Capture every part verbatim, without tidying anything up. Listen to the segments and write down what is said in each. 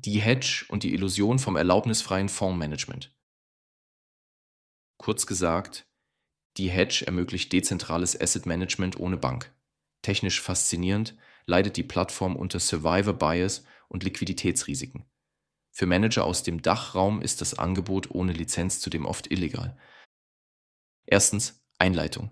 Die Hedge und die Illusion vom erlaubnisfreien Fondsmanagement. Kurz gesagt, die Hedge ermöglicht dezentrales Asset Management ohne Bank. Technisch faszinierend, leidet die Plattform unter Survivor Bias und Liquiditätsrisiken. Für Manager aus dem Dachraum ist das Angebot ohne Lizenz zudem oft illegal. Erstens Einleitung.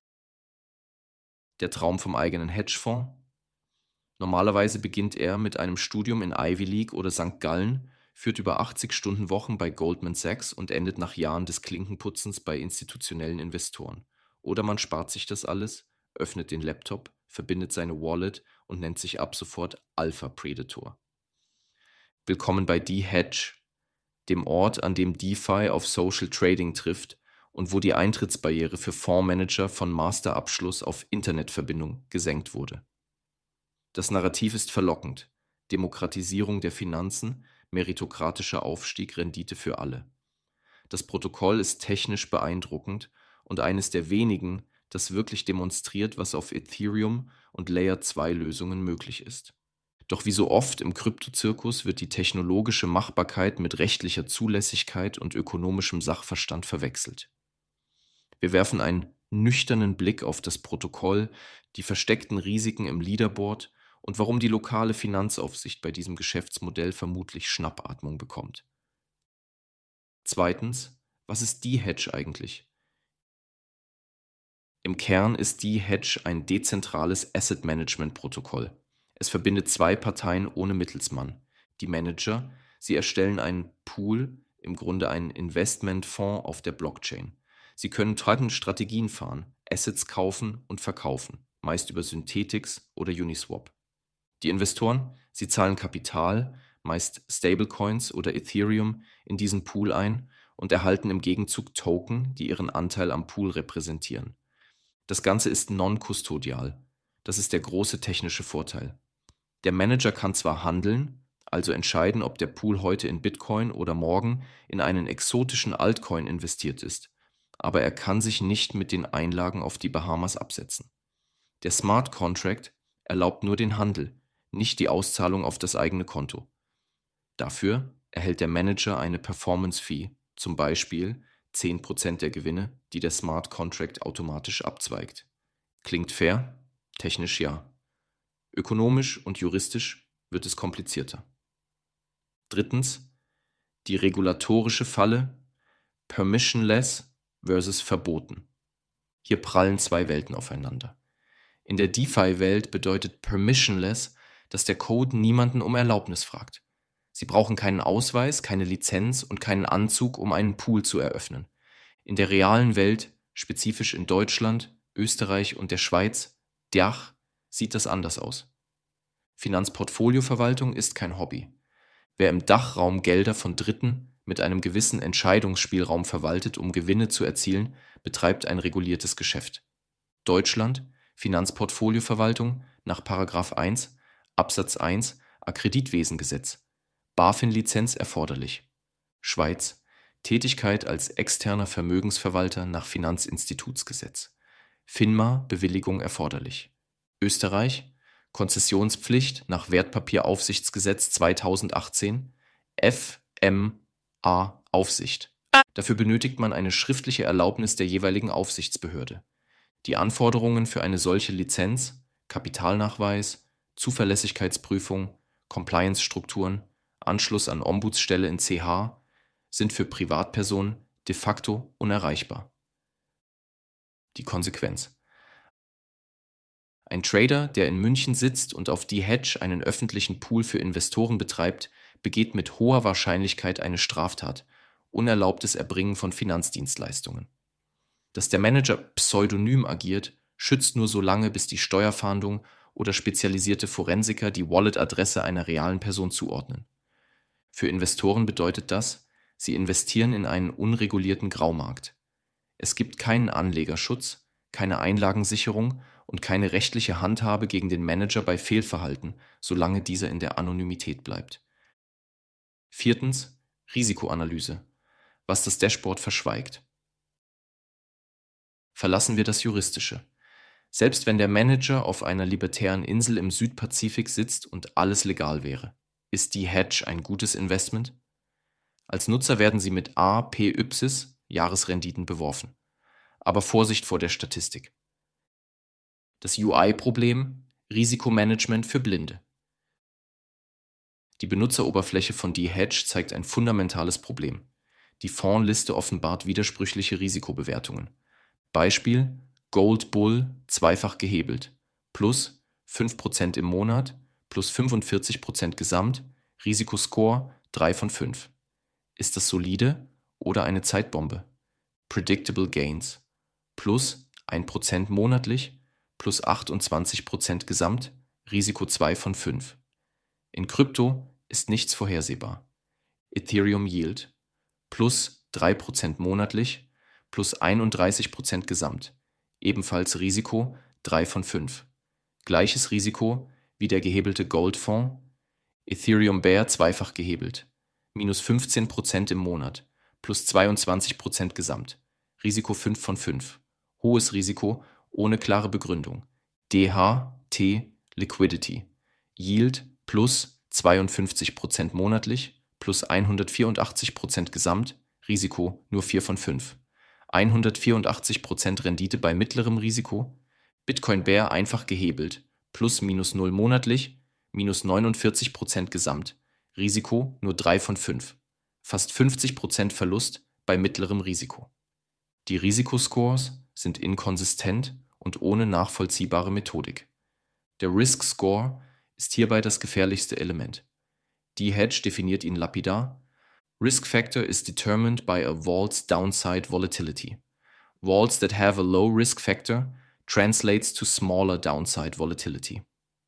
Der Traum vom eigenen Hedgefonds. Normalerweise beginnt er mit einem Studium in Ivy League oder Sankt Gallen, führt über achtzig Stunden Wochen bei Goldman Sachs und endet nach Jahren des Klinkenputzens bei institutionellen Investoren. Oder man spart sich das alles, öffnet den Laptop, verbindet seine Wallet und nennt sich ab sofort Alpha Predator. Willkommen bei Die Hedge, dem Ort, an dem DeFi auf Social Trading trifft und wo die Eintrittsbarriere für Fondsmanager von Masterabschluss auf Internetverbindung gesenkt wurde. Das Narrativ ist verlockend: Demokratisierung der Finanzen, meritokratischer Aufstieg, Rendite für alle. Das Protokoll ist technisch beeindruckend und eines der wenigen, das wirklich demonstriert, was auf Ethereum und Layer zwei Lösungen möglich ist. Doch wie so oft im Kryptozirkus wird die technologische Machbarkeit mit rechtlicher Zulässigkeit und ökonomischem Sachverstand verwechselt. Wir werfen einen nüchternen Blick auf das Protokoll, die versteckten Risiken im Leaderboard und warum die lokale Finanzaufsicht bei diesem Geschäftsmodell vermutlich Schnappatmung bekommt. Zweitens, was ist die Hedge eigentlich? Im Kern ist die Hedge ein dezentrales Asset-Management-Protokoll. Es verbindet zwei Parteien ohne Mittelsmann. Die Manager, sie erstellen einen Pool, im Grunde einen Investmentfonds auf der Blockchain. Sie können Strategien fahren, Assets kaufen und verkaufen, meist über Synthetix oder Uniswap. Die Investoren, sie zahlen Kapital, meist Stablecoins oder Ethereum, in diesen Pool ein und erhalten im Gegenzug Token, die ihren Anteil am Pool repräsentieren. Das Ganze ist non-kustodial. Das ist der große technische Vorteil. Der Manager kann zwar handeln, also entscheiden, ob der Pool heute in Bitcoin oder morgen in einen exotischen Altcoin investiert ist, aber er kann sich nicht mit den Einlagen auf die Bahamas absetzen. Der Smart Contract erlaubt nur den Handel, nicht die Auszahlung auf das eigene Konto. Dafür erhält der Manager eine Performance-Fee, zum Beispiel zehn Prozent der Gewinne, die der Smart Contract automatisch abzweigt. Klingt fair? Technisch ja. Ökonomisch und juristisch wird es komplizierter. Drittens, die regulatorische Falle permissionless versus verboten. Hier prallen zwei Welten aufeinander. In der DeFi-Welt bedeutet permissionless, dass der Code niemanden um Erlaubnis fragt. Sie brauchen keinen Ausweis, keine Lizenz und keinen Anzug, um einen Pool zu eröffnen. In der realen Welt, spezifisch in Deutschland, Österreich und der Schweiz, D A C H, sieht das anders aus. Finanzportfolioverwaltung ist kein Hobby. Wer im Dachraum Gelder von Dritten mit einem gewissen Entscheidungsspielraum verwaltet, um Gewinne zu erzielen, betreibt ein reguliertes Geschäft. Deutschland, Finanzportfolioverwaltung nach Paragraph eins, Absatz eins Akkreditwesengesetz. BaFin-Lizenz erforderlich. Schweiz, Tätigkeit als externer Vermögensverwalter nach Finanzinstitutsgesetz. FINMA-Bewilligung erforderlich. Österreich, Konzessionspflicht nach Wertpapieraufsichtsgesetz zweitausendachtzehn, F M A Aufsicht. Dafür benötigt man eine schriftliche Erlaubnis der jeweiligen Aufsichtsbehörde. Die Anforderungen für eine solche Lizenz, Kapitalnachweis, Zuverlässigkeitsprüfung, Compliance-Strukturen, Anschluss an Ombudsstelle in C H sind für Privatpersonen de facto unerreichbar. Die Konsequenz: Ein Trader, der in München sitzt und auf die Hedge einen öffentlichen Pool für Investoren betreibt, begeht mit hoher Wahrscheinlichkeit eine Straftat: unerlaubtes Erbringen von Finanzdienstleistungen. Dass der Manager pseudonym agiert, schützt nur so lange, bis die Steuerfahndung oder spezialisierte Forensiker die Wallet-Adresse einer realen Person zuordnen. Für Investoren bedeutet das, sie investieren in einen unregulierten Graumarkt. Es gibt keinen Anlegerschutz, keine Einlagensicherung und keine rechtliche Handhabe gegen den Manager bei Fehlverhalten, solange dieser in der Anonymität bleibt. Viertens, Risikoanalyse, was das Dashboard verschweigt. Verlassen wir das Juristische. Selbst wenn der Manager auf einer libertären Insel im Südpazifik sitzt und alles legal wäre. Ist die Hedge ein gutes Investment? Als Nutzer werden Sie mit A P Y Jahresrenditen beworfen. Aber Vorsicht vor der Statistik. Das U I-Problem: Risikomanagement für Blinde. Die Benutzeroberfläche von D-Hedge zeigt ein fundamentales Problem. Die Fondsliste offenbart widersprüchliche Risikobewertungen. Beispiel: Gold Bull zweifach gehebelt, plus fünf Prozent im Monat, plus fünfundvierzig Prozent Gesamt, Risikoscore drei von fünf. Ist das solide oder eine Zeitbombe? Predictable Gains: plus ein Prozent monatlich, plus achtundzwanzig Prozent Gesamt, Risiko zwei von fünf. In Krypto ist nichts vorhersehbar. Ethereum Yield: plus drei Prozent monatlich, plus einunddreißig Prozent Gesamt, ebenfalls Risiko drei von fünf. Gleiches Risiko wie der gehebelte Goldfonds. Ethereum Bear zweifach gehebelt, minus fünfzehn Prozent im Monat, plus zweiundzwanzig Prozent Gesamt, Risiko fünf von fünf. Hohes Risiko ohne klare Begründung. D H T Liquidity: Yield plus zweiundfünfzig Prozent monatlich, plus hundertvierundachtzig Prozent Gesamt, Risiko nur vier von fünf. hundertvierundachtzig Prozent Rendite bei mittlerem Risiko. Bitcoin Bear einfach gehebelt, plus minus null monatlich, minus neunundvierzig Prozent Gesamt, Risiko nur drei von fünf. Fast fünfzig Prozent Verlust bei mittlerem Risiko. Die Risikoscores sind inkonsistent und ohne nachvollziehbare Methodik. Der Risk Score ist hierbei das gefährlichste Element. D-Hedge definiert ihn lapidar: Risk factor is determined by a vault's downside volatility. Vaults that have a low risk factor translates to smaller downside volatility.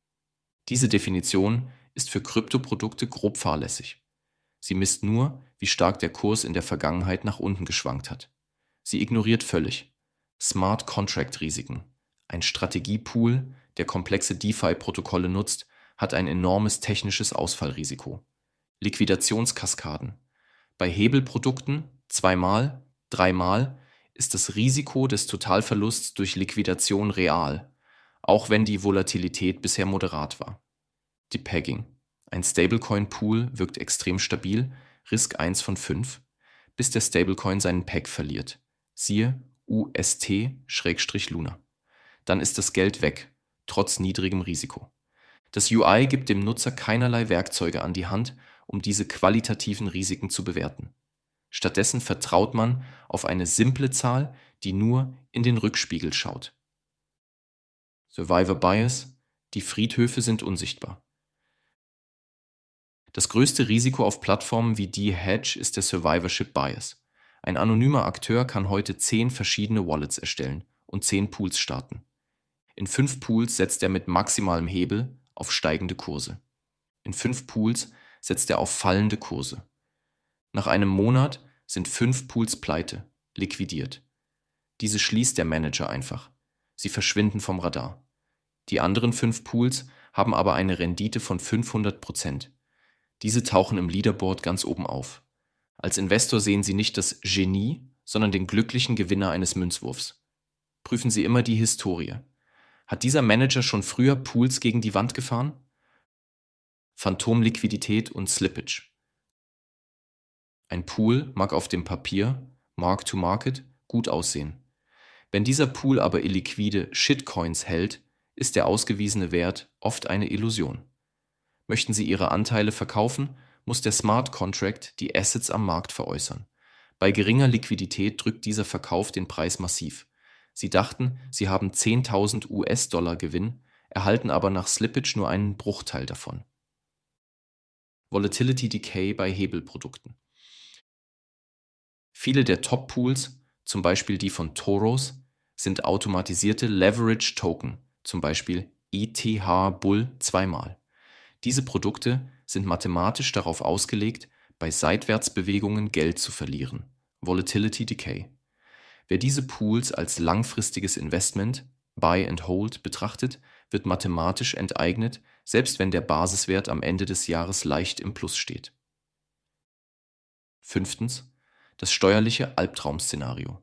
Diese Definition ist für Kryptoprodukte grob fahrlässig. Sie misst nur, wie stark der Kurs in der Vergangenheit nach unten geschwankt hat. Sie ignoriert völlig Smart Contract Risiken. Ein Strategiepool, der komplexe DeFi-Protokolle nutzt, hat ein enormes technisches Ausfallrisiko. Liquidationskaskaden: Bei Hebelprodukten zweimal, dreimal ist das Risiko des Totalverlusts durch Liquidation real, auch wenn die Volatilität bisher moderat war. Depegging: Ein Stablecoin-Pool wirkt extrem stabil, Risk eins von fünf, bis der Stablecoin seinen Peg verliert. Siehe U S T/Luna. Dann ist das Geld weg, trotz niedrigem Risiko. Das U I gibt dem Nutzer keinerlei Werkzeuge an die Hand, um diese qualitativen Risiken zu bewerten. Stattdessen vertraut man auf eine simple Zahl, die nur in den Rückspiegel schaut. Survivor Bias: Die Friedhöfe sind unsichtbar. Das größte Risiko auf Plattformen wie D-Hedge ist der Survivorship Bias. Ein anonymer Akteur kann heute zehn verschiedene Wallets erstellen und zehn Pools starten. In fünf Pools setzt er mit maximalem Hebel auf steigende Kurse. In fünf Pools setzt er auf fallende Kurse. Nach einem Monat sind fünf Pools pleite, liquidiert. Diese schließt der Manager einfach. Sie verschwinden vom Radar. Die anderen fünf Pools haben aber eine Rendite von fünfhundert Prozent. Diese tauchen im Leaderboard ganz oben auf. Als Investor sehen Sie nicht das Genie, sondern den glücklichen Gewinner eines Münzwurfs. Prüfen Sie immer die Historie. Hat dieser Manager schon früher Pools gegen die Wand gefahren? Phantomliquidität und Slippage: Ein Pool mag auf dem Papier, Mark to Market, gut aussehen. Wenn dieser Pool aber illiquide Shitcoins hält, ist der ausgewiesene Wert oft eine Illusion. Möchten Sie Ihre Anteile verkaufen, muss der Smart Contract die Assets am Markt veräußern. Bei geringer Liquidität drückt dieser Verkauf den Preis massiv. Sie dachten, Sie haben zehntausend U S-Dollar Gewinn, erhalten aber nach Slippage nur einen Bruchteil davon. Volatility Decay bei Hebelprodukten: Viele der Top-Pools, zum Beispiel die von Toros, sind automatisierte Leverage-Token, zum Beispiel E T H Bull zweimal. Diese Produkte sind mathematisch darauf ausgelegt, bei Seitwärtsbewegungen Geld zu verlieren. Volatility Decay: Wer diese Pools als langfristiges Investment, Buy and Hold, betrachtet, wird mathematisch enteignet, selbst wenn der Basiswert am Ende des Jahres leicht im Plus steht. Fünftens. Das steuerliche Albtraum-Szenario: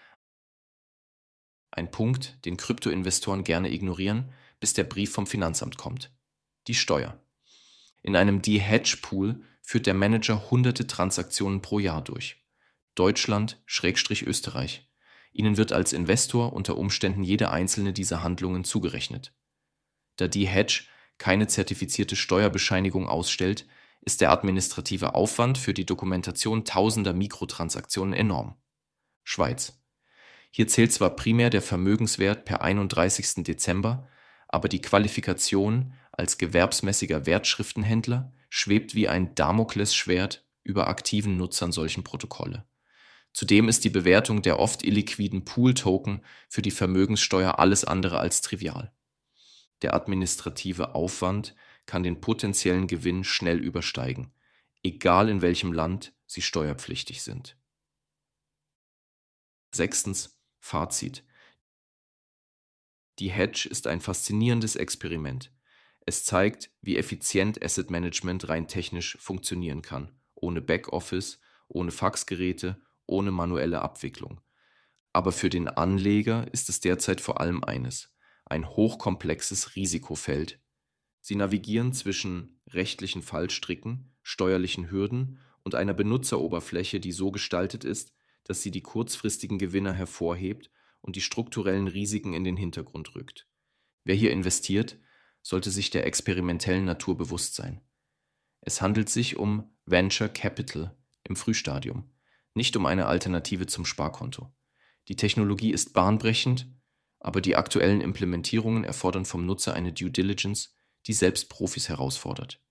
Ein Punkt, den Kryptoinvestoren gerne ignorieren, bis der Brief vom Finanzamt kommt. Die Steuer. In einem D-Hedge-Pool führt der Manager hunderte Transaktionen pro Jahr durch. Deutschland/Österreich. Ihnen wird als Investor unter Umständen jede einzelne dieser Handlungen zugerechnet. Da D-Hedge keine zertifizierte Steuerbescheinigung ausstellt, ist der administrative Aufwand für die Dokumentation tausender Mikrotransaktionen enorm. Schweiz. Hier zählt zwar primär der Vermögenswert per einunddreißigsten Dezember, aber die Qualifikation als gewerbsmäßiger Wertschriftenhändler schwebt wie ein Damoklesschwert über aktiven Nutzern solchen Protokolle. Zudem ist die Bewertung der oft illiquiden Pool-Token für die Vermögenssteuer alles andere als trivial. Der administrative Aufwand kann den potenziellen Gewinn schnell übersteigen, egal in welchem Land sie steuerpflichtig sind. Sechstens. Fazit. D-Hedge ist ein faszinierendes Experiment. Es zeigt, wie effizient Asset Management rein technisch funktionieren kann, ohne Backoffice, ohne Faxgeräte, ohne manuelle Abwicklung. Aber für den Anleger ist es derzeit vor allem eines: ein hochkomplexes Risikofeld. Sie navigieren zwischen rechtlichen Fallstricken, steuerlichen Hürden und einer Benutzeroberfläche, die so gestaltet ist, dass sie die kurzfristigen Gewinner hervorhebt und die strukturellen Risiken in den Hintergrund rückt. Wer hier investiert, sollte sich der experimentellen Natur bewusst sein. Es handelt sich um Venture Capital im Frühstadium, nicht um eine Alternative zum Sparkonto. Die Technologie ist bahnbrechend, aber die aktuellen Implementierungen erfordern vom Nutzer eine Due Diligence, die selbst Profis herausfordert.